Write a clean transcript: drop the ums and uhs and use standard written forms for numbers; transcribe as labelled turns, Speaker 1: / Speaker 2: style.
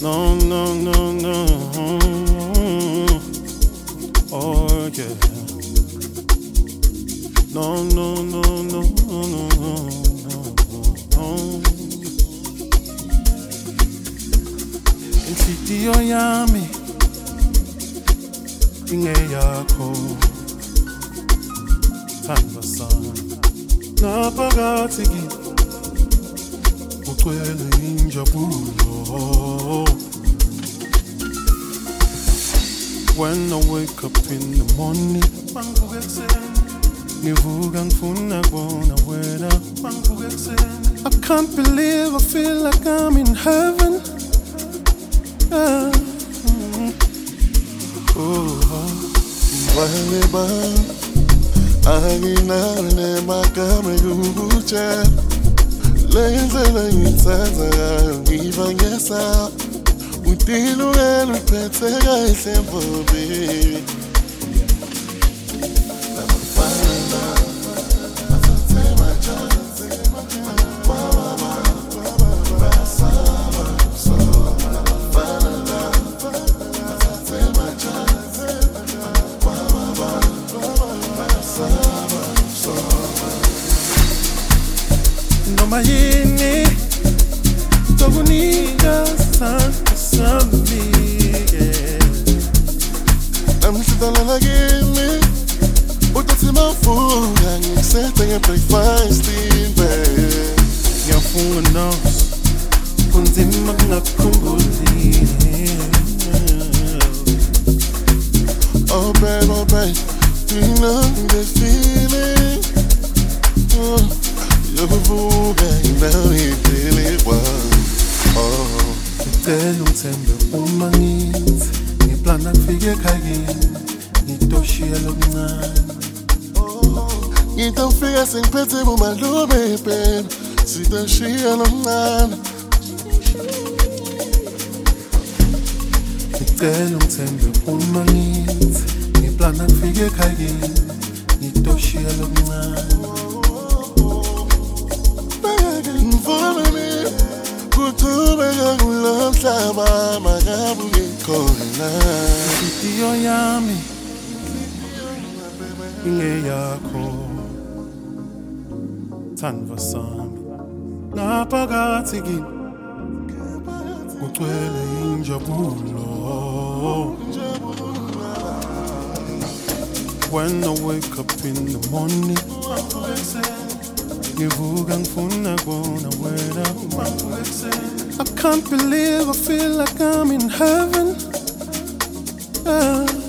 Speaker 1: No, no, no, no. Oh, yeah. No, no, no, no, no, no, no. Inhliziyo yami ingeyakho thandwa sana naphakathi kimi ugcwele injabulo. When I wake up in the morning, ngivuka ngifuna kubona wena. I can't believe I feel like I'm in heaven.
Speaker 2: Waleba anginale magama yokutsha lenzela ngithatha ngiva ngesa udilo wena uphethe kahle mbobe.
Speaker 1: Noma yini tokunika sami,
Speaker 2: amhlala kimi uthi mafuka ngisethe ngebreakfast bed.
Speaker 1: Ngiyafunga nawe kunzima kungakukhumbuli.
Speaker 2: Oh babe, you know the feeling. Yokuvuka indawo iphele kwa.
Speaker 1: Ngicela ungithembe uma ngithi ngiplana kufika ekhaya ngitoshiya lokuncane.
Speaker 2: Ngitofika sengiphethe bumalume babe, sitoshiya lomncane.
Speaker 1: Ngicela ungithembe uma ngithi ngiplana kufika ekhaya ngitoshiya lokuncane.
Speaker 2: Mvumeni kuthubeka kulo mhlaba makabuke khona.
Speaker 1: Inhliziyo yami ingeyakho thandwa sami naphakathi kimi ugcwele injabulo. When I wake up in the morning, ngivuka ngifuna kubona wena. I can't believe I feel like I'm in heaven.